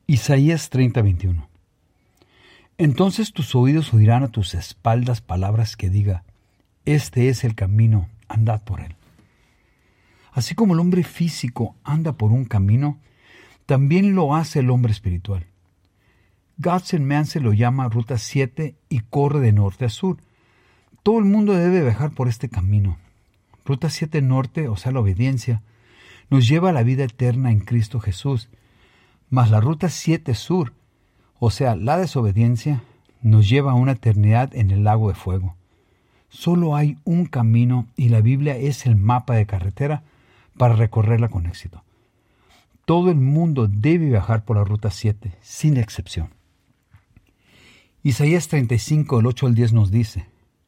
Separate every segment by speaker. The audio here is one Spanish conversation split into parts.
Speaker 1: Isaías 30:21. Entonces tus oídos oirán a tus espaldas palabras que diga: este es el camino, andad por él. Así como el hombre físico anda por un camino, también lo hace el hombre espiritual. Godson Manse lo llama Ruta 7 y corre de norte a sur. Todo el mundo debe viajar por este camino. Ruta 7 norte, o sea, la obediencia, nos lleva a la vida eterna en Cristo Jesús. Mas la Ruta 7 sur, o sea, la desobediencia, nos lleva a una eternidad en el lago de fuego. Solo hay un camino y la Biblia es el mapa de carretera para recorrerla con éxito. Todo el mundo debe viajar por la Ruta 7, sin excepción. Isaías 35, del 8 al 10 nos dice: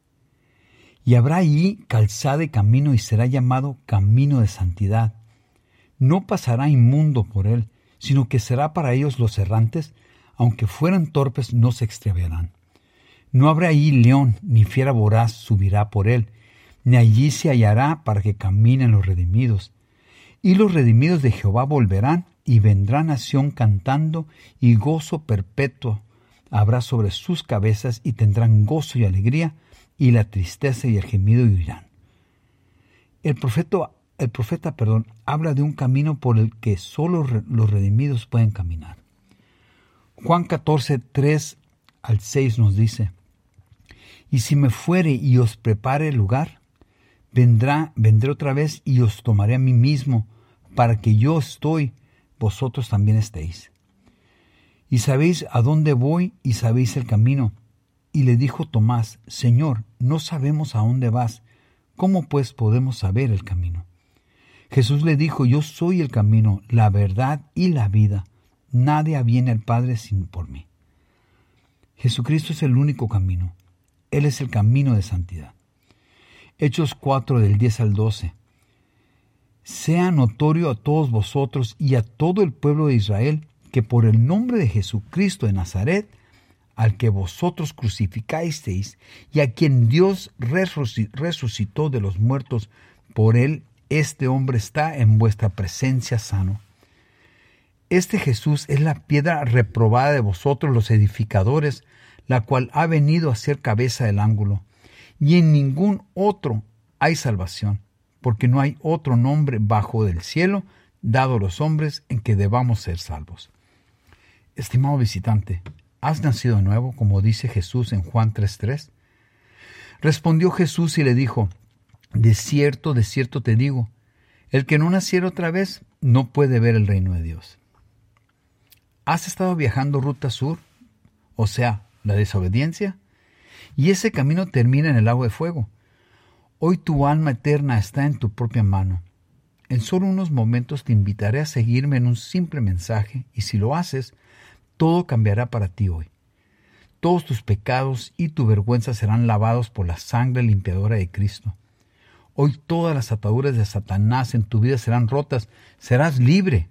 Speaker 1: y habrá allí calzada y camino y será llamado camino de santidad. No pasará inmundo por él, sino que será para ellos los errantes, aunque fueran torpes no se extraviarán. No habrá allí león, ni fiera voraz subirá por él, ni allí se hallará para que caminen los redimidos. Y los redimidos de Jehová volverán, y vendrá nación cantando, y gozo perpetuo habrá sobre sus cabezas, y tendrán gozo y alegría, y la tristeza y el gemido huirán. El profeta habla de un camino por el que solo los redimidos pueden caminar. Juan 14, 3 al 6 nos dice: y si me fuere y os prepare el lugar, vendré otra vez y os tomaré a mí mismo, para que yo estoy, vosotros también estéis. Y sabéis a dónde voy y sabéis el camino. Y le dijo Tomás: Señor, no sabemos a dónde vas, ¿cómo pues podemos saber el camino? Jesús le dijo: yo soy el camino, la verdad y la vida. Nadie viene al Padre sino por mí. Jesucristo es el único camino. Él es el camino de santidad. Hechos 4, del 10 al 12. Sea notorio a todos vosotros y a todo el pueblo de Israel que por el nombre de Jesucristo de Nazaret, al que vosotros crucificasteis y a quien Dios resucitó de los muertos, por él este hombre está en vuestra presencia sano. Este Jesús es la piedra reprobada de vosotros los edificadores, la cual ha venido a ser cabeza del ángulo. Y en ningún otro hay salvación, porque no hay otro nombre bajo del cielo dado a los hombres en que debamos ser salvos. Estimado visitante, ¿has nacido de nuevo, como dice Jesús en Juan 3:3? Respondió Jesús y le dijo: de cierto te digo, el que no naciera otra vez no puede ver el reino de Dios. ¿Has estado viajando ruta sur, o sea, la desobediencia? Y ese camino termina en el lago de fuego. Hoy tu alma eterna está en tu propia mano. En solo unos momentos te invitaré a seguirme en un simple mensaje, y si lo haces, todo cambiará para ti hoy. Todos tus pecados y tu vergüenza serán lavados por la sangre limpiadora de Cristo. Hoy todas las ataduras de Satanás en tu vida serán rotas. Serás libre.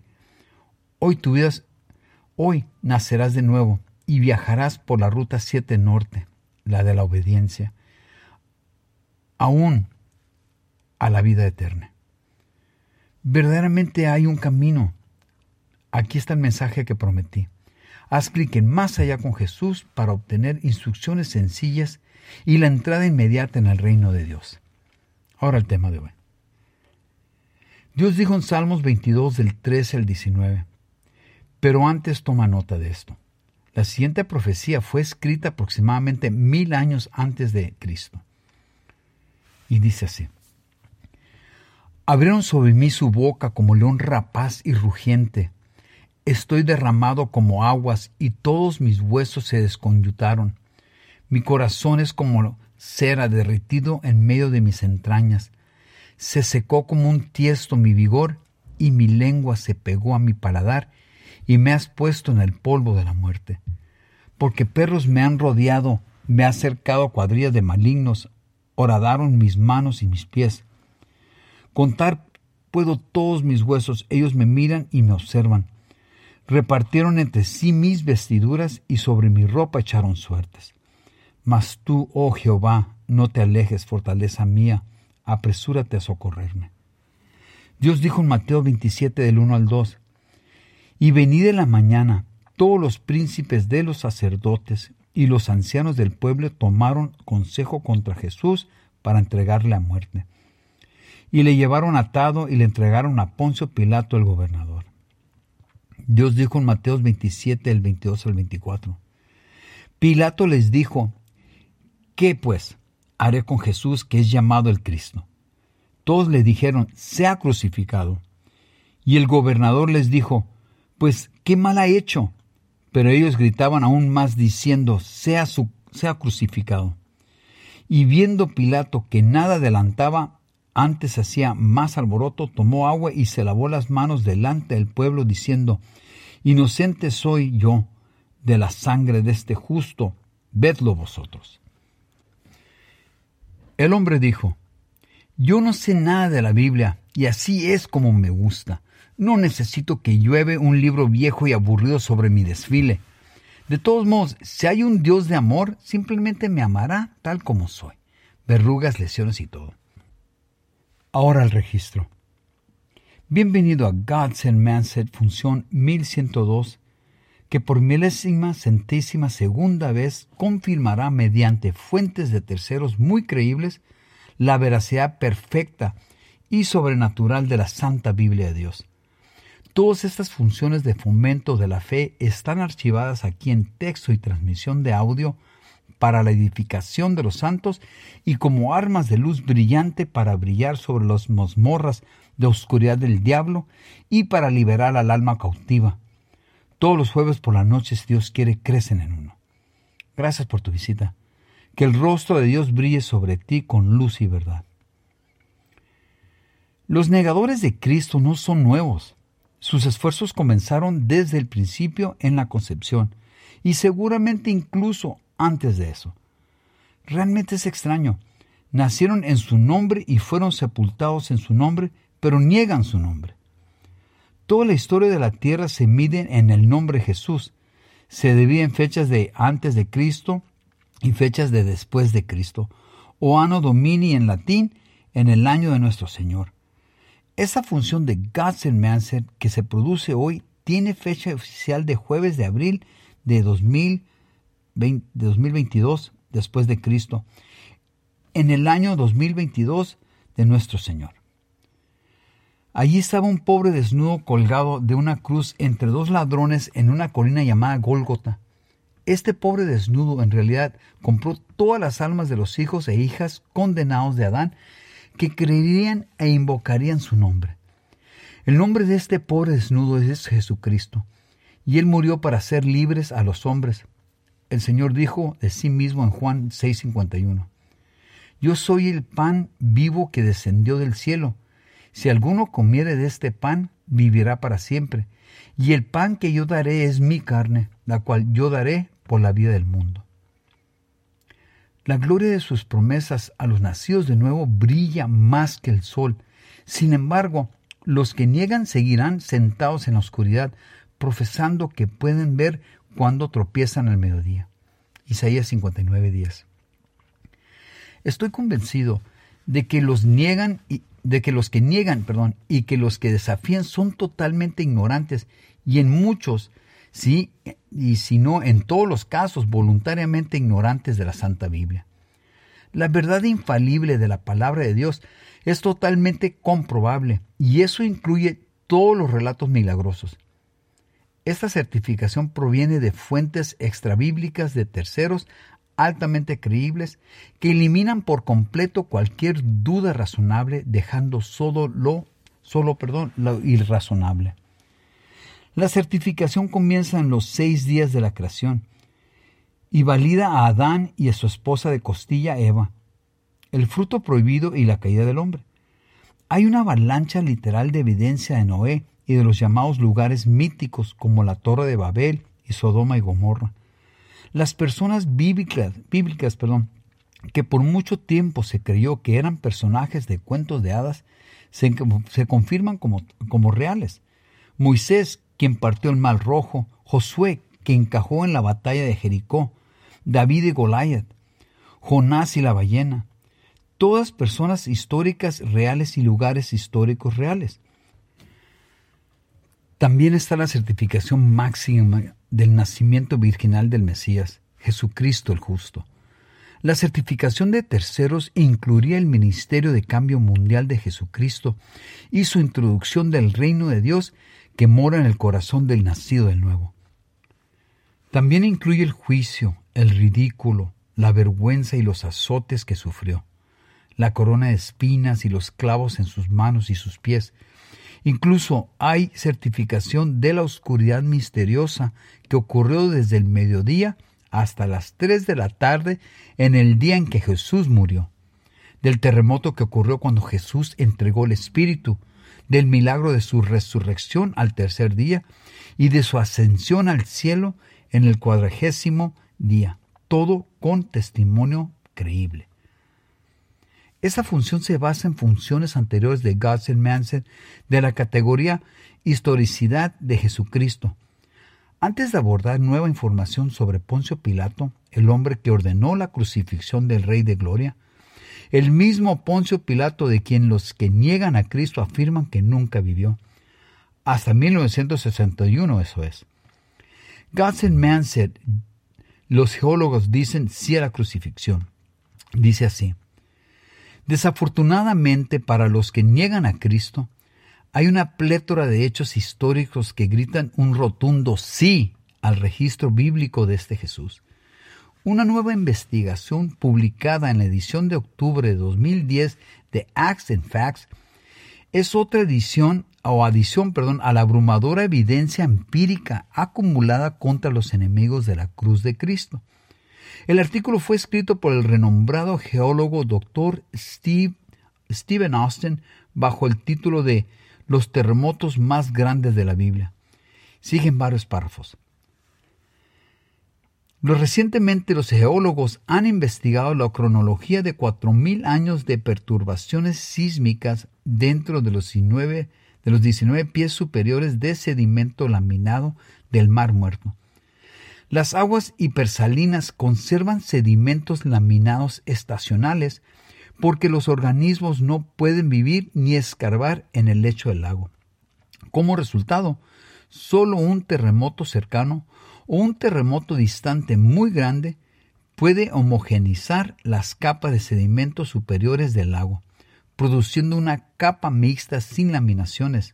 Speaker 1: Hoy nacerás de nuevo y viajarás por la Ruta 7 Norte, la de la obediencia, aún a la vida eterna. Verdaderamente hay un camino. Aquí está el mensaje que prometí. Haz clic en Más Allá con Jesús para obtener instrucciones sencillas y la entrada inmediata en el reino de Dios. Ahora el tema de hoy. Dios dijo en Salmos 22 del 13 al 19. Pero antes toma nota de esto. La siguiente profecía fue escrita aproximadamente 1000 años antes de Cristo. Y dice así: abrieron sobre mí su boca como león rapaz y rugiente. Estoy derramado como aguas y todos mis huesos se desconyutaron. Mi corazón es como cera derretido en medio de mis entrañas. Se secó como un tiesto mi vigor y mi lengua se pegó a mi paladar y me has puesto en el polvo de la muerte. Porque perros me han rodeado, me ha cercado cuadrillas de malignos, horadaron mis manos y mis pies. Contar puedo todos mis huesos, ellos me miran y me observan. Repartieron entre sí mis vestiduras y sobre mi ropa echaron suertes. Mas tú, oh Jehová, no te alejes, fortaleza mía, apresúrate a socorrerme. Dios dijo en Mateo 27 del 1 al 2, y venid en la mañana, todos los príncipes de los sacerdotes y los ancianos del pueblo tomaron consejo contra Jesús para entregarle a muerte. Y le llevaron atado y le entregaron a Poncio Pilato el gobernador. Dios dijo en Mateo 27, el 22 al 24. Pilato les dijo, ¿qué pues haré con Jesús que es llamado el Cristo? Todos le dijeron, sea crucificado. Y el gobernador les dijo, pues, ¿qué mal ha hecho? Pero ellos gritaban aún más diciendo, sea crucificado. Y viendo Pilato que nada adelantaba, antes hacía más alboroto, tomó agua y se lavó las manos delante del pueblo, diciendo, inocente soy yo de la sangre de este justo, vedlo vosotros. El hombre dijo, yo no sé nada de la Biblia, y así es como me gusta. No necesito que llueve un libro viejo y aburrido sobre mi desfile. De todos modos, si hay un Dios de amor, simplemente me amará tal como soy. Verrugas, lesiones y todo. Ahora el registro. Bienvenido a God Sent Man Said, función 1102, que por 1262ª vez confirmará mediante fuentes de terceros muy creíbles la veracidad perfecta y sobrenatural de la Santa Biblia de Dios. Todas estas funciones de fomento de la fe están archivadas aquí en texto y transmisión de audio para la edificación de los santos y como armas de luz brillante para brillar sobre las mazmorras de oscuridad del diablo y para liberar al alma cautiva. Todos los jueves por la noche, si Dios quiere, crecen en uno. Gracias por tu visita. Que el rostro de Dios brille sobre ti con luz y verdad. Los negadores de Cristo no son nuevos. Sus esfuerzos comenzaron desde el principio en la concepción y seguramente incluso antes de eso. Realmente es extraño. Nacieron en su nombre y fueron sepultados en su nombre, pero niegan su nombre. Toda la historia de la tierra se mide en el nombre Jesús. Se divide en fechas de antes de Cristo y fechas de después de Cristo, o Anno Domini en latín, en el año de nuestro Señor. Esa función de God Sent Man Said que se produce hoy tiene fecha oficial de jueves de abril de 2022 después de Cristo, en el año 2022 de nuestro Señor. Allí estaba un pobre desnudo colgado de una cruz entre dos ladrones en una colina llamada Gólgota. Este pobre desnudo en realidad compró todas las almas de los hijos e hijas condenados de Adán que creerían e invocarían su nombre. El nombre de este pobre desnudo es Jesucristo, y Él murió para hacer libres a los hombres. El Señor dijo de sí mismo en Juan 6:51, yo soy el pan vivo que descendió del cielo. Si alguno comiere de este pan, vivirá para siempre. Y el pan que yo daré es mi carne, la cual yo daré por la vida del mundo. La gloria de sus promesas a los nacidos de nuevo brilla más que el sol. Sin embargo, los que niegan seguirán sentados en la oscuridad, profesando que pueden ver cuando tropiezan al mediodía. Isaías 59:10. Estoy convencido de que los que niegan y que los que desafían son totalmente ignorantes y en muchos, sí, y si no en todos los casos, voluntariamente ignorantes de la Santa Biblia. La verdad infalible de la palabra de Dios es totalmente comprobable y eso incluye todos los relatos milagrosos. Esta certificación proviene de fuentes extrabíblicas de terceros altamente creíbles que eliminan por completo cualquier duda razonable, dejando solo lo irrazonable. La certificación comienza en los 6 días de la creación y valida a Adán y a su esposa de costilla Eva, el fruto prohibido y la caída del hombre. Hay una avalancha literal de evidencia de Noé y de los llamados lugares míticos como la Torre de Babel y Sodoma y Gomorra. Las personas bíblicas, que por mucho tiempo se creyó que eran personajes de cuentos de hadas, se confirman como reales. Moisés, quien partió el Mar Rojo, Josué, que encajó en la batalla de Jericó, David y Goliat, Jonás y la ballena, todas personas históricas reales y lugares históricos reales. También está la certificación máxima del nacimiento virginal del Mesías, Jesucristo el justo. La certificación de terceros incluiría el ministerio de cambio mundial de Jesucristo y su introducción del reino de Dios que mora en el corazón del nacido de nuevo. También incluye el juicio, el ridículo, la vergüenza y los azotes que sufrió, la corona de espinas y los clavos en sus manos y sus pies. Incluso hay certificación de la oscuridad misteriosa que ocurrió desde el mediodía hasta las 3 de la tarde en el día en que Jesús murió, del terremoto que ocurrió cuando Jesús entregó el Espíritu, del milagro de su resurrección al tercer día y de su ascensión al cielo en el 40º día, todo con testimonio creíble. Esa función se basa en funciones anteriores de Gottsman de la categoría historicidad de Jesucristo. Antes de abordar nueva información sobre Poncio Pilato, el hombre que ordenó la crucifixión del Rey de Gloria, el mismo Poncio Pilato de quien los que niegan a Cristo afirman que nunca vivió, hasta 1961 eso es. Gottsman, los geólogos dicen sí a la crucifixión. Dice así: desafortunadamente para los que niegan a Cristo, hay una plétora de hechos históricos que gritan un rotundo sí al registro bíblico de este Jesús. Una nueva investigación publicada en la edición de octubre de 2010 de Acts and Facts es otra adición a la abrumadora evidencia empírica acumulada contra los enemigos de la cruz de Cristo. El artículo fue escrito por el renombrado geólogo Dr. Stephen Austin bajo el título de Los terremotos más grandes de la Biblia. Siguen varios párrafos. Recientemente los geólogos han investigado la cronología de 4.000 años de perturbaciones sísmicas dentro de los 19 pies superiores de sedimento laminado del Mar Muerto. Las aguas hipersalinas conservan sedimentos laminados estacionales porque los organismos no pueden vivir ni escarbar en el lecho del lago. Como resultado, solo un terremoto cercano o un terremoto distante muy grande puede homogeneizar las capas de sedimentos superiores del lago, produciendo una capa mixta sin laminaciones.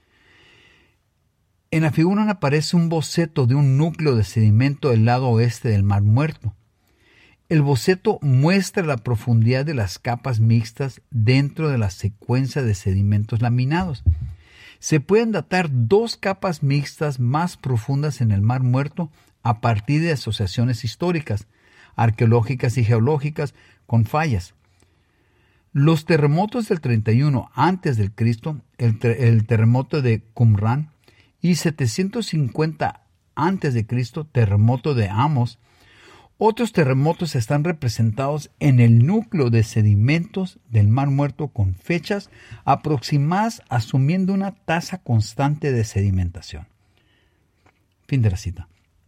Speaker 1: En la figura aparece un boceto de un núcleo de sedimento del lado oeste del Mar Muerto. El boceto muestra la profundidad de las capas mixtas dentro de la secuencia de sedimentos laminados. Se pueden datar 2 capas mixtas más profundas en el Mar Muerto a partir de asociaciones históricas, arqueológicas y geológicas con fallas. Los terremotos del 31 a.C., el terremoto de Qumran, y 750 a.C., terremoto de Amos. Otros terremotos están representados en el núcleo de sedimentos del Mar Muerto con fechas aproximadas asumiendo una tasa constante de sedimentación. Fin de la cita.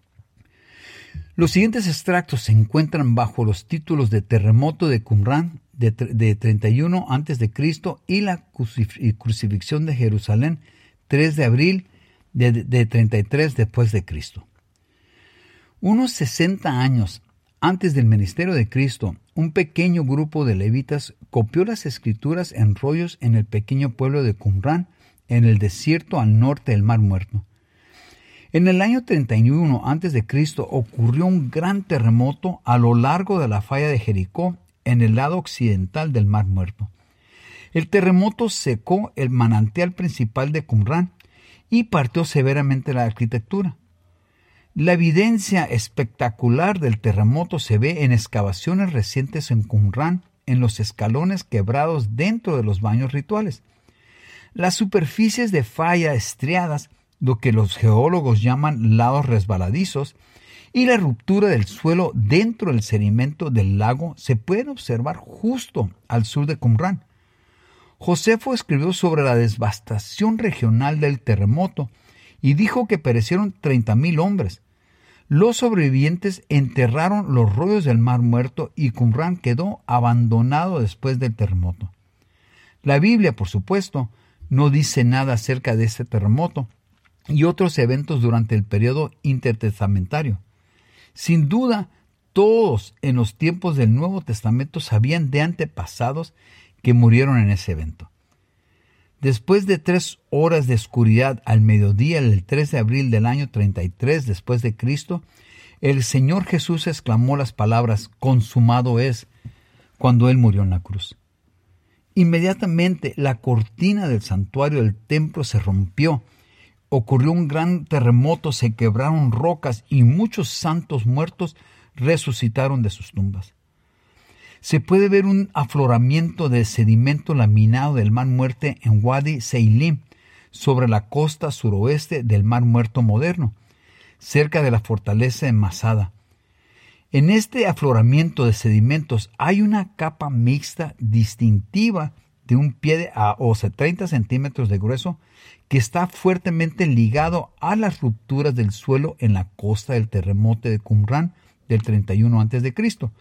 Speaker 1: Los siguientes extractos se encuentran bajo los títulos de Terremoto de Qumran de 31 a.C. y la crucifixión de Jerusalén 3 de abril de 33 después de Cristo. Unos 60 años antes del ministerio de Cristo, un pequeño grupo de levitas copió las escrituras en rollos en el pequeño pueblo de Qumran, en el desierto al norte del Mar Muerto. En el año 31 a.C. ocurrió un gran terremoto a lo largo de la falla de Jericó, en el lado occidental del Mar Muerto. El terremoto secó el manantial principal de Qumran y partió severamente la arquitectura. La evidencia espectacular del terremoto se ve en excavaciones recientes en Qumran, en los escalones quebrados dentro de los baños rituales. Las superficies de falla estriadas, lo que los geólogos llaman lados resbaladizos, y la ruptura del suelo dentro del sedimento del lago se pueden observar justo al sur de Qumran. Josefo escribió sobre la devastación regional del terremoto y dijo que perecieron 30,000 hombres. Los sobrevivientes enterraron los rollos del Mar Muerto y Qumran quedó abandonado después del terremoto. La Biblia, por supuesto, no dice nada acerca de este terremoto, y otros eventos durante el periodo intertestamentario. Sin duda, todos en los tiempos del Nuevo Testamento sabían de antepasados que murieron en ese evento. Después de 3 horas de oscuridad al mediodía del 3 de abril del año 33 después de Cristo, el Señor Jesús exclamó las palabras «consumado es» cuando Él murió en la cruz. Inmediatamente la cortina del santuario del templo se rompió, ocurrió un gran terremoto, se quebraron rocas y muchos santos muertos resucitaron de sus tumbas. Se puede ver un afloramiento de sedimento laminado del Mar Muerto en Wadi Seilim, sobre la costa suroeste del Mar Muerto moderno, cerca de la fortaleza de Masada. En este afloramiento de sedimentos hay una capa mixta distintiva de un pie o 30 centímetros de grueso que está fuertemente ligado a las rupturas del suelo en la costa del terremoto de Qumran del 31 a.C.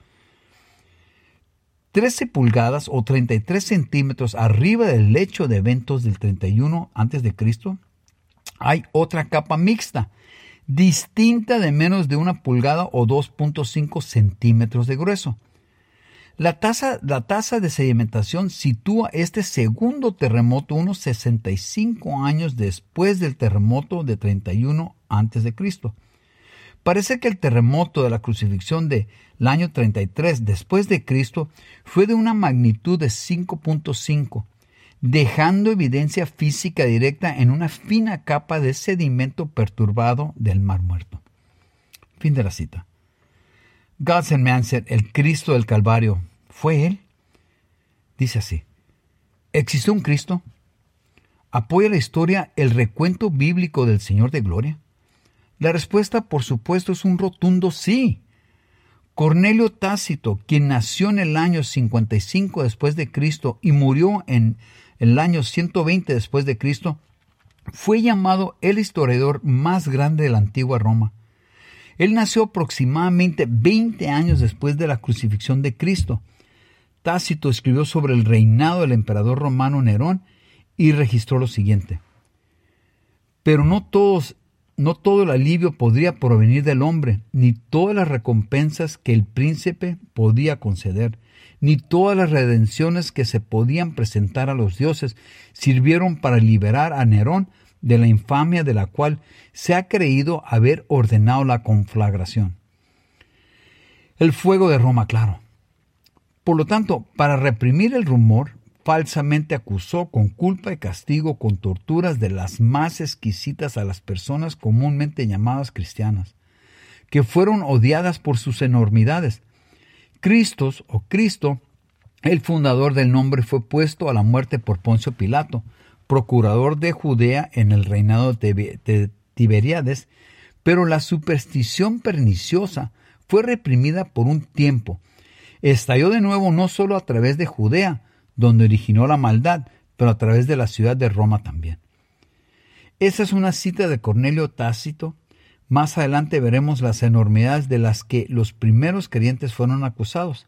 Speaker 1: 13 pulgadas o 33 centímetros arriba del lecho de eventos del 31 a.C. hay otra capa mixta, distinta de menos de 1 pulgada o 2.5 centímetros de grueso. La tasa de sedimentación sitúa este segundo terremoto unos 65 años después del terremoto de 31 a.C. Parece que el terremoto de la crucifixión del año 33 después de Cristo fue de una magnitud de 5.5, dejando evidencia física directa en una fina capa de sedimento perturbado del Mar Muerto. Fin de la cita. Godsenmanset, el Cristo del Calvario, ¿fue Él? Dice así: ¿existió un Cristo? ¿Apoya la historia el recuento bíblico del Señor de Gloria? La respuesta, por supuesto, es un rotundo sí. Cornelio Tácito, quien nació en el año 55 después de Cristo y murió en el año 120 después de Cristo, fue llamado el historiador más grande de la antigua Roma. Él nació aproximadamente 20 años después de la crucifixión de Cristo. Tácito escribió sobre el reinado del emperador romano Nerón y registró lo siguiente: pero no todo el alivio podría provenir del hombre, ni todas las recompensas que el príncipe podía conceder, ni todas las redenciones que se podían presentar a los dioses sirvieron para liberar a Nerón de la infamia de la cual se ha creído haber ordenado la conflagración. El fuego de Roma, claro. Por lo tanto, para reprimir el rumor, falsamente acusó con culpa y castigo con torturas de las más exquisitas a las personas comúnmente llamadas cristianas, que fueron odiadas por sus enormidades. Cristo, el fundador del nombre, fue puesto a la muerte por Poncio Pilato, procurador de Judea en el reinado de Tiberíades, pero la superstición perniciosa fue reprimida por un tiempo. Estalló de nuevo no solo a través de Judea, donde originó la maldad, pero a través de la ciudad de Roma también. Esa es una cita de Cornelio Tácito. Más adelante veremos las enormidades de las que los primeros creyentes fueron acusados.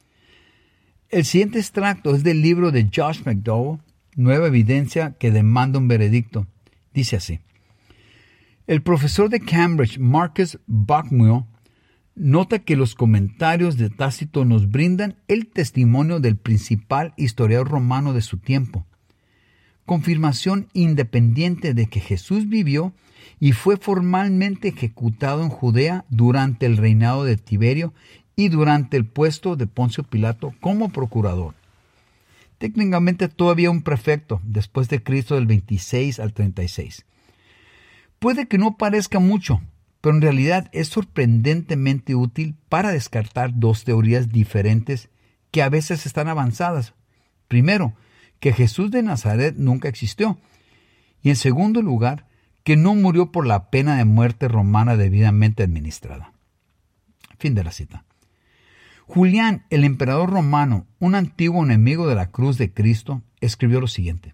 Speaker 1: El siguiente extracto es del libro de Josh McDowell, Nueva Evidencia que demanda un veredicto. Dice así: el profesor de Cambridge, Marcus Bucknell, nota que los comentarios de Tácito nos brindan el testimonio del principal historiador romano de su tiempo, confirmación independiente de que Jesús vivió y fue formalmente ejecutado en Judea durante el reinado de Tiberio y durante el puesto de Poncio Pilato como procurador. Técnicamente todavía un prefecto después de Cristo del 26 al 36. Puede que no parezca mucho, pero en realidad es sorprendentemente útil para descartar dos teorías diferentes que a veces están avanzadas. Primero, que Jesús de Nazaret nunca existió. Y en segundo lugar, que no murió por la pena de muerte romana debidamente administrada. Fin de la cita. Julián, el emperador romano, un antiguo enemigo de la cruz de Cristo, escribió lo siguiente: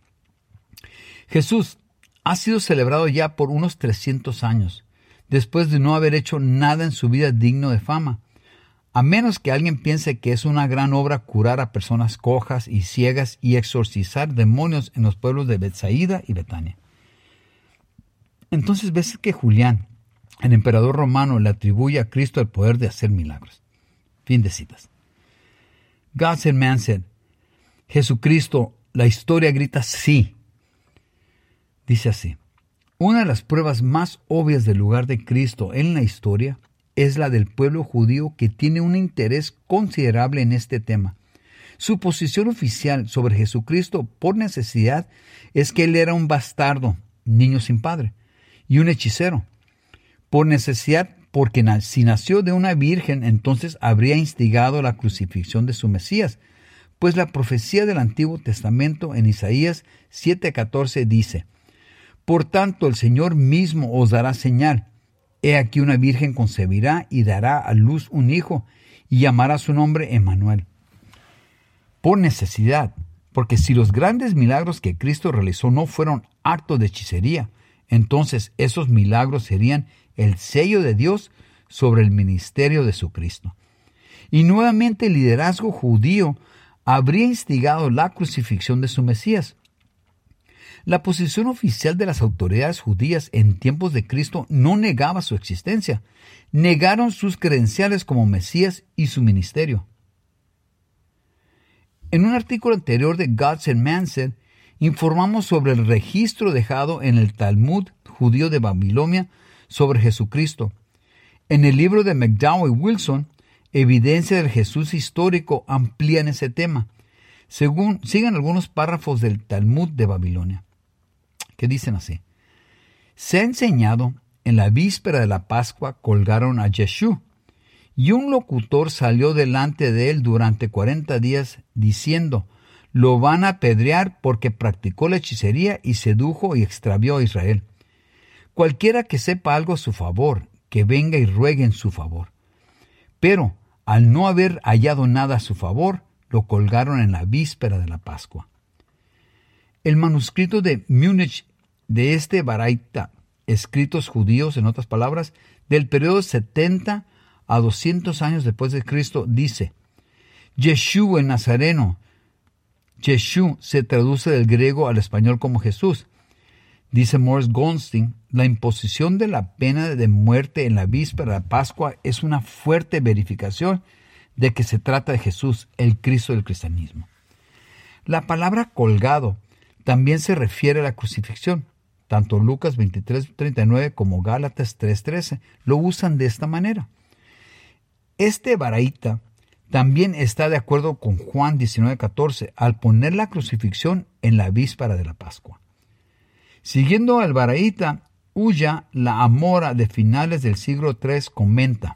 Speaker 1: Jesús ha sido celebrado ya por unos 300 años, después de no haber hecho nada en su vida digno de fama, a menos que alguien piense que es una gran obra curar a personas cojas y ciegas y exorcizar demonios en los pueblos de Betsaida y Betania. Entonces ves que Julián, el emperador romano, le atribuye a Cristo el poder de hacer milagros. Fin de citas. God Said, Man Said. Jesucristo, la historia grita sí. Dice así: una de las pruebas más obvias del lugar de Cristo en la historia es la del pueblo judío, que tiene un interés considerable en este tema. Su posición oficial sobre Jesucristo por necesidad es que él era un bastardo, niño sin padre, y un hechicero. Por necesidad, porque si nació de una virgen, entonces habría instigado la crucifixión de su Mesías, pues la profecía del Antiguo Testamento en Isaías 7:14 dice: por tanto, el Señor mismo os dará señal. He aquí una virgen concebirá y dará a luz un hijo, y llamará su nombre Emmanuel. Por necesidad, porque si los grandes milagros que Cristo realizó no fueron actos de hechicería, entonces esos milagros serían el sello de Dios sobre el ministerio de su Cristo. Y nuevamente el liderazgo judío habría instigado la crucifixión de su Mesías. La posición oficial de las autoridades judías en tiempos de Cristo no negaba su existencia. Negaron sus credenciales como Mesías y su ministerio. En un artículo anterior de God Said, Man Said, informamos sobre el registro dejado en el Talmud judío de Babilonia sobre Jesucristo. En el libro de McDowell y Wilson, Evidencia del Jesús histórico, amplían ese tema. Sigan algunos párrafos del Talmud de Babilonia, que dicen así: se ha enseñado, en la víspera de la Pascua colgaron a Yeshua, y un locutor salió delante de él durante 40 días diciendo: lo van a apedrear porque practicó la hechicería y sedujo y extravió a Israel. Cualquiera que sepa algo a su favor, que venga y ruegue en su favor. Pero, al no haber hallado nada a su favor, lo colgaron en la víspera de la Pascua. El manuscrito de Múnich de este Baraita, escritos judíos, en otras palabras, del periodo 70 a 200 años después de Cristo, dice: Yeshua el Nazareno. Yeshua se traduce del griego al español como Jesús. Dice Morris Goldstein: la imposición de la pena de muerte en la víspera de la Pascua es una fuerte verificación de que se trata de Jesús, el Cristo del cristianismo. La palabra colgado también se refiere a la crucifixión. Tanto Lucas 23:39 como Gálatas 3:13 lo usan de esta manera. Este Baraita también está de acuerdo con Juan 19:14 al poner la crucifixión en la víspera de la Pascua. Siguiendo al Baraita, Ulla, la Amora de finales del siglo III, comenta: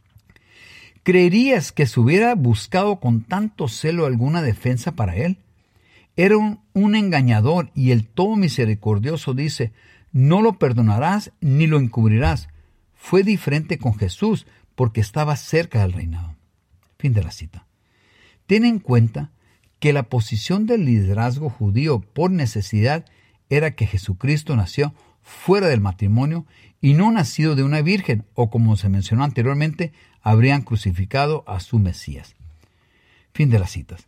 Speaker 1: ¿creerías que se hubiera buscado con tanto celo alguna defensa para él? Era un engañador, y el todo misericordioso dice: no lo perdonarás ni lo encubrirás. Fue diferente con Jesús porque estaba cerca del reinado. Fin de la cita. Ten en cuenta que la posición del liderazgo judío por necesidad era que Jesucristo nació fuera del matrimonio y no nacido de una virgen, o como se mencionó anteriormente, habrían crucificado a su Mesías. Fin de las citas.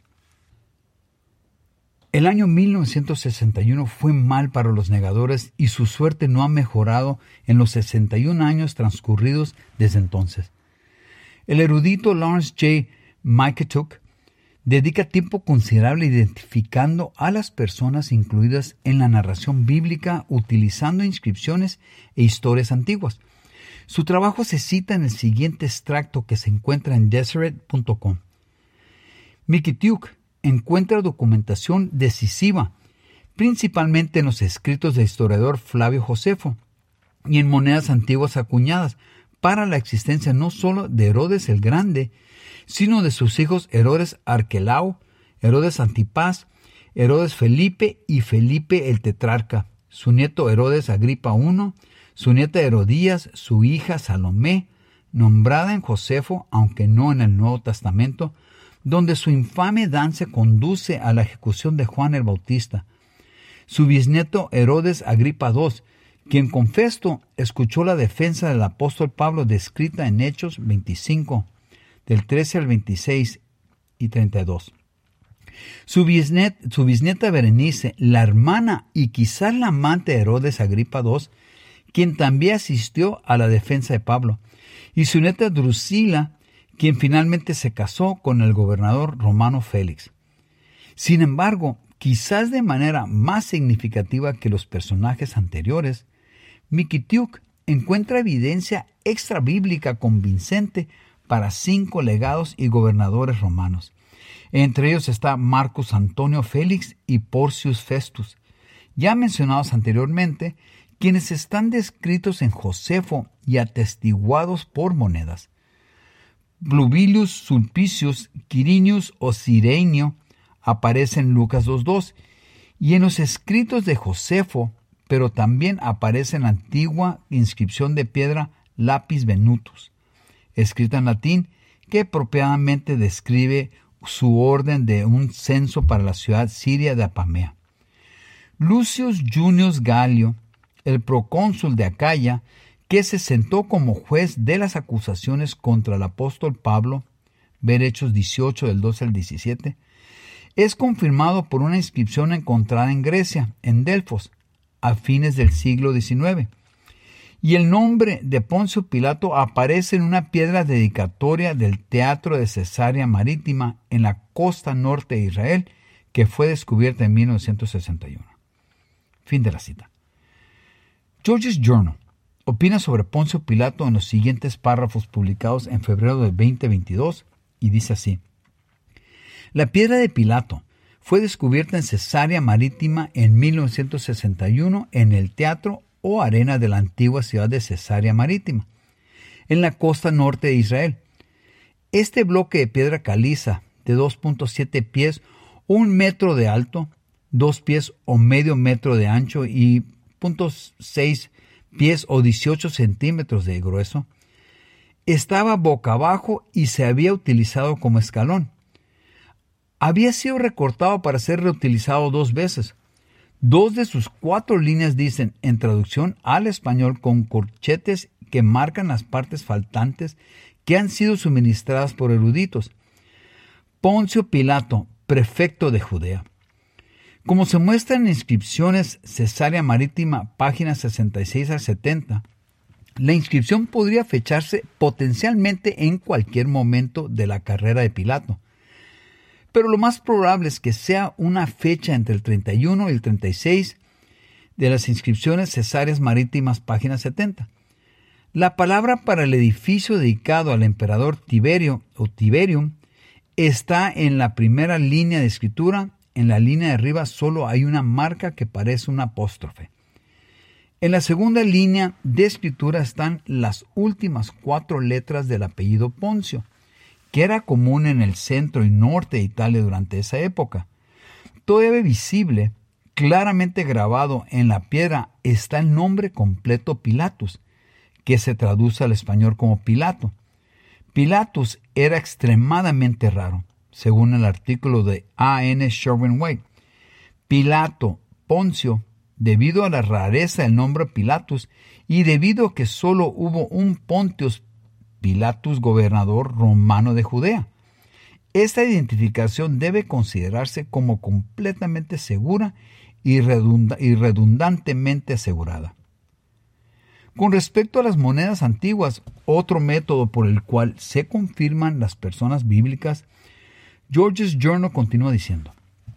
Speaker 1: El año 1961 fue mal para los negadores y su suerte no ha mejorado en los 61 años transcurridos desde entonces. El erudito Lawrence J. Miketuk dedica tiempo considerable identificando a las personas incluidas en la narración bíblica utilizando inscripciones e historias antiguas. Su trabajo se cita en el siguiente extracto que se encuentra en Deseret.com. Miketuk encuentra documentación decisiva, principalmente en los escritos del historiador Flavio Josefo y en monedas antiguas acuñadas, para la existencia no solo de Herodes el Grande, sino de sus hijos Herodes Arquelao, Herodes Antipas, Herodes Felipe y Felipe el Tetrarca, su nieto Herodes Agripa I, su nieta Herodías, su hija Salomé, nombrada en Josefo, aunque no en el Nuevo Testamento, donde su infame danza conduce a la ejecución de Juan el Bautista, su bisnieto Herodes Agripa II, quien con Festo escuchó la defensa del apóstol Pablo descrita en Hechos 25, del 13 al 26 y 32. Su bisnieta Berenice, la hermana y quizás la amante de Herodes Agripa II, quien también asistió a la defensa de Pablo, y su nieta Drusila, quien finalmente se casó con el gobernador romano Félix. Sin embargo, quizás de manera más significativa que los personajes anteriores, Mikitiuk encuentra evidencia extrabíblica convincente para 5 legados y gobernadores romanos. Entre ellos está Marcus Antonio Félix y Porcius Festus, ya mencionados anteriormente, quienes están descritos en Josefo y atestiguados por monedas. Publius Sulpicius Quirinius o Cirenio aparece en Lucas 2.2 y en los escritos de Josefo, pero también aparece en la antigua inscripción de piedra Lapis Venutus, escrita en latín, que apropiadamente describe su orden de un censo para la ciudad siria de Apamea. Lucius Junius Gallio, el procónsul de Acaya, que se sentó como juez de las acusaciones contra el apóstol Pablo, ver Hechos 18 del 12 al 17, es confirmado por una inscripción encontrada en Grecia, en Delfos, a fines del siglo XIX. Y el nombre de Poncio Pilato aparece en una piedra dedicatoria del Teatro de Cesarea Marítima en la costa norte de Israel, que fue descubierta en 1961. Fin de la cita. George's Journal opina sobre Poncio Pilato en los siguientes párrafos publicados en febrero de 2022 y dice así: la piedra de Pilato fue descubierta en Cesarea Marítima en 1961 en el teatro o arena de la antigua ciudad de Cesarea Marítima, en la costa norte de Israel. Este bloque de piedra caliza de 2.7 pies o 1 metro de alto, 2 pies o medio metro de ancho y 0.6 pies o 18 centímetros de grueso, estaba boca abajo y se había utilizado como escalón. Había sido recortado para ser reutilizado 2 veces. 2 de sus 4 líneas dicen, en traducción al español, con corchetes que marcan las partes faltantes que han sido suministradas por eruditos. Poncio Pilato, prefecto de Judea. Como se muestra en inscripciones Cesarea Marítima, páginas 66 al 70, la inscripción podría fecharse potencialmente en cualquier momento de la carrera de Pilato. Pero lo más probable es que sea una fecha entre el 31 y el 36 de las inscripciones Cesáreas Marítimas, página 70. La palabra para el edificio dedicado al emperador Tiberio o Tiberium está en la primera línea de escritura. En la línea de arriba solo hay una marca que parece un apóstrofe. En la segunda línea de escritura están las últimas 4 letras del apellido Poncio, que era común en el centro y norte de Italia durante esa época. Todavía visible, claramente grabado en la piedra, está el nombre completo Pilatus, que se traduce al español como Pilato. Pilatus era extremadamente raro, según el artículo de A.N. Sherwin-White. Pilato, Poncio, debido a la rareza del nombre Pilatus y debido a que solo hubo un Pontius Pilatus, gobernador romano de Judea. Esta identificación debe considerarse como completamente segura y redundantemente asegurada. Con respecto a las monedas antiguas, otro método por el cual se confirman las personas bíblicas, George's Journal continúa diciendo: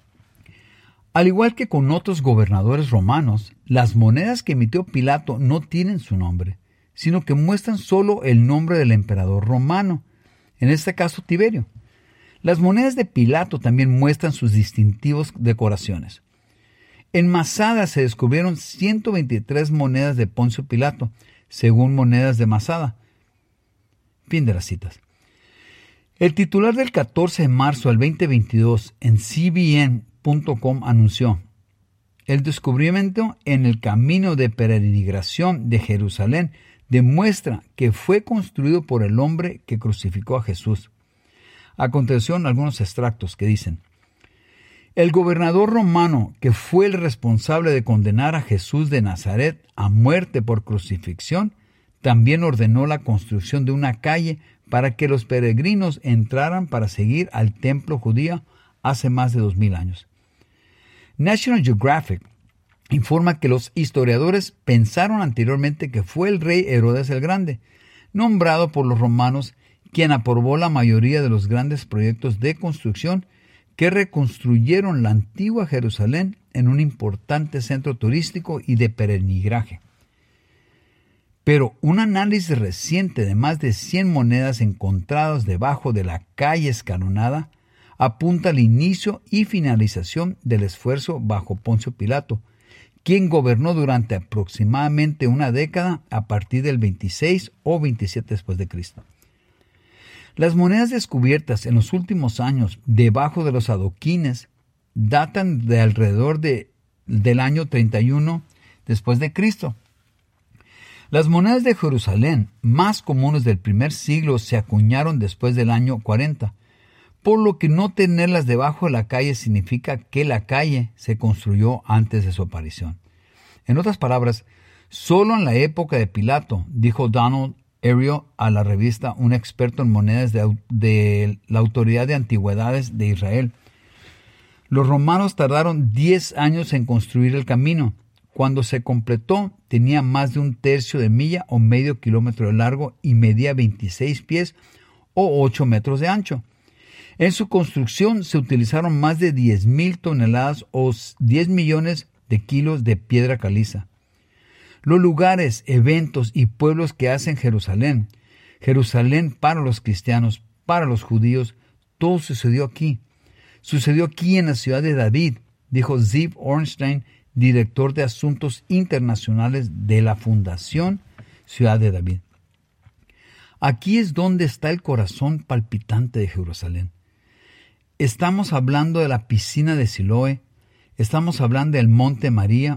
Speaker 1: al igual que con otros gobernadores romanos, las monedas que emitió Pilato no tienen su nombre, sino que muestran solo el nombre del emperador romano, en este caso Tiberio. Las monedas de Pilato también muestran sus distintivos decoraciones. En Masada se descubrieron 123 monedas de Poncio Pilato, según Monedas de Masada. Fin de las citas. El titular del 14 de marzo del 2022 en CBN.com anunció: el descubrimiento en el camino de peregrinación de Jerusalén demuestra que fue construido por el hombre que crucificó a Jesús. A continuación, algunos extractos que dicen: el gobernador romano que fue el responsable de condenar a Jesús de Nazaret a muerte por crucifixión, también ordenó la construcción de una calle para que los peregrinos entraran para seguir al templo judío hace más de 2000 años. National Geographic informa que los historiadores pensaron anteriormente que fue el rey Herodes el Grande, nombrado por los romanos, quien aprobó la mayoría de los grandes proyectos de construcción que reconstruyeron la antigua Jerusalén en un importante centro turístico y de peregrinaje. Pero un análisis reciente de más de 100 monedas encontradas debajo de la calle escalonada apunta al inicio y finalización del esfuerzo bajo Poncio Pilato, quien gobernó durante aproximadamente una década a partir del 26 o 27 después de Cristo. Las monedas descubiertas en los últimos años debajo de los adoquines datan de alrededor del año 31 después de Cristo. Las monedas de Jerusalén más comunes del primer siglo se acuñaron después del año 40, por lo que no tenerlas debajo de la calle significa que la calle se construyó antes de su aparición. En otras palabras, solo en la época de Pilato, dijo Donald Ariel a la revista, un experto en monedas de la Autoridad de Antigüedades de Israel, los romanos tardaron 10 años en construir el camino. Cuando se completó, tenía más de un tercio de milla o medio kilómetro de largo y medía 26 pies o 8 metros de ancho. En su construcción se utilizaron más de 10,000 toneladas o 10 millones de kilos de piedra caliza. Los lugares, eventos y pueblos que hacen Jerusalén para los cristianos, para los judíos, todo sucedió aquí. Sucedió aquí en la ciudad de David, dijo Ziv Ornstein, director de Asuntos Internacionales de la Fundación Ciudad de David. Aquí es donde está el corazón palpitante de Jerusalén. Estamos hablando de la piscina de Siloé, estamos hablando del monte Moría,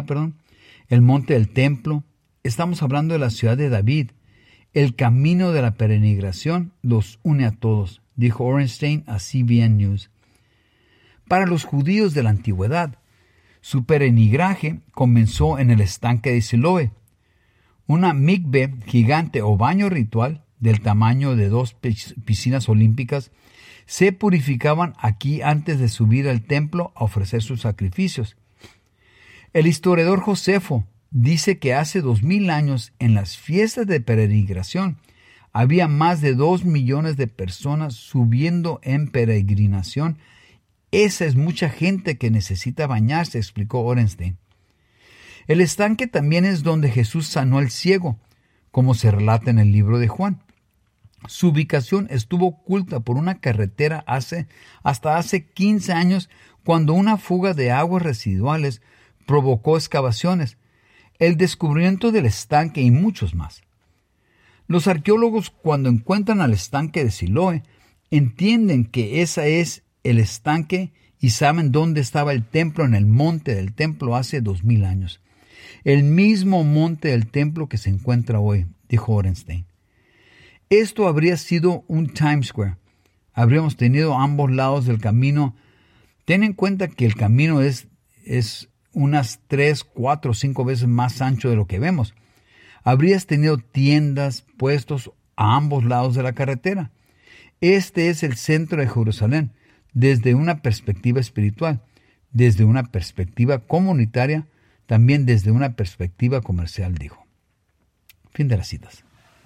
Speaker 1: el monte del templo, estamos hablando de la ciudad de David. El camino de la peregrinación los une a todos, dijo Ornstein a CBN News. Para los judíos de la antigüedad, su peregrinaje comenzó en el estanque de Siloé, una mikve gigante o baño ritual del tamaño de 2 piscinas olímpicas. Se purificaban aquí antes de subir al templo a ofrecer sus sacrificios. El historiador Josefo dice que hace 2000 años, en las fiestas de peregrinación, había más de 2 millones de personas subiendo en peregrinación. Esa es mucha gente que necesita bañarse, explicó Ornstein. El estanque también es donde Jesús sanó al ciego, como se relata en el libro de Juan. Su ubicación estuvo oculta por una carretera hasta hace 15 años, cuando una fuga de aguas residuales provocó excavaciones, el descubrimiento del estanque y muchos más. Los arqueólogos, cuando encuentran al estanque de Siloé, entienden que ese es el estanque y saben dónde estaba el templo en el monte del templo hace 2000 años. El mismo monte del templo que se encuentra hoy, dijo Ornstein. Esto habría sido un Times Square. Habríamos tenido ambos lados del camino. Ten en cuenta que el camino es unas 3, 4, 5 veces más ancho de lo que vemos. Habrías tenido tiendas, puestos a ambos lados de la carretera. Este es el centro de Jerusalén, desde una perspectiva espiritual, desde una perspectiva comunitaria, también desde una perspectiva comercial, dijo. Fin de las citas.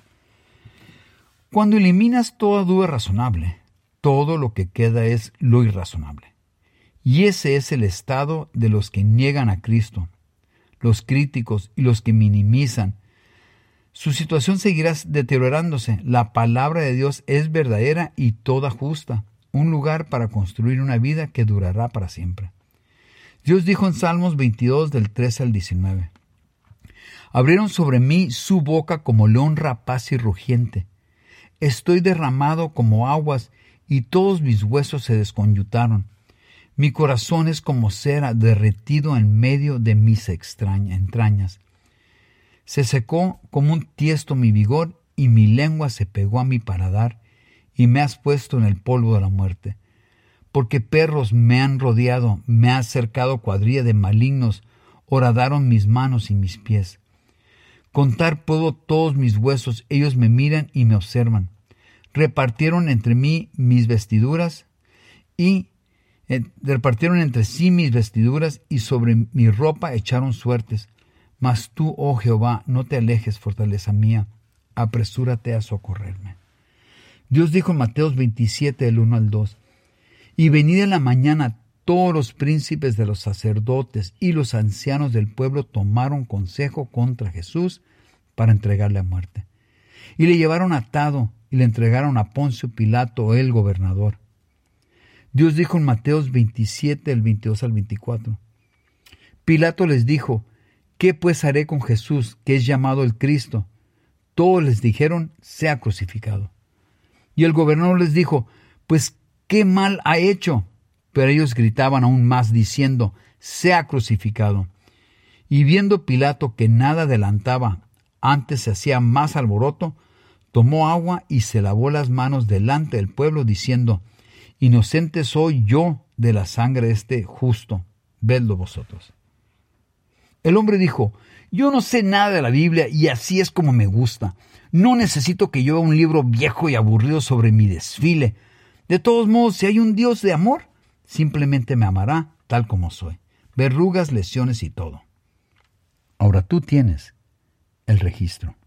Speaker 1: Cuando eliminas toda duda razonable, todo lo que queda es lo irrazonable. Y ese es el estado de los que niegan a Cristo, los críticos y los que minimizan. Su situación seguirá deteriorándose. La palabra de Dios es verdadera y toda justa, un lugar para construir una vida que durará para siempre. Dios dijo en Salmos 22, del 13 al 19, «Abrieron sobre mí su boca como león rapaz y rugiente. Estoy derramado como aguas y todos mis huesos se desconyutaron. Mi corazón es como cera derretido en medio de mis entrañas. Se secó como un tiesto mi vigor y mi lengua se pegó a mi paladar y me has puesto en el polvo de la muerte. Porque perros me han rodeado, me ha cercado cuadrilla de malignos, horadaron mis manos y mis pies. Contar puedo todos mis huesos, ellos me miran y me observan. Repartieron entre mí mis vestiduras y Repartieron entre sí mis vestiduras y sobre mi ropa echaron suertes. Mas tú, oh Jehová, no te alejes, fortaleza mía, apresúrate a socorrerme. Dios dijo en Mateo 27, del 1 al 2, y venida en la mañana, todos los príncipes de los sacerdotes y los ancianos del pueblo tomaron consejo contra Jesús para entregarle a muerte. Y le llevaron atado y le entregaron a Poncio Pilato, el gobernador. Dios dijo en Mateo 27, del 22 al 24. Pilato les dijo, ¿qué pues haré con Jesús, que es llamado el Cristo? Todos les dijeron, sea crucificado. Y el gobernador les dijo, pues, ¿qué mal ha hecho? Pero ellos gritaban aún más, diciendo, sea crucificado. Y viendo Pilato que nada adelantaba, antes se hacía más alboroto, tomó agua y se lavó las manos delante del pueblo, diciendo, inocente soy yo de la sangre de este justo, vedlo vosotros. El hombre dijo, yo no sé nada de la Biblia y así es como me gusta. No necesito que yo vea un libro viejo y aburrido sobre mi desfile. De todos modos, si hay un Dios de amor, simplemente me amará tal como soy. Verrugas, lesiones y todo. Ahora tú tienes el registro.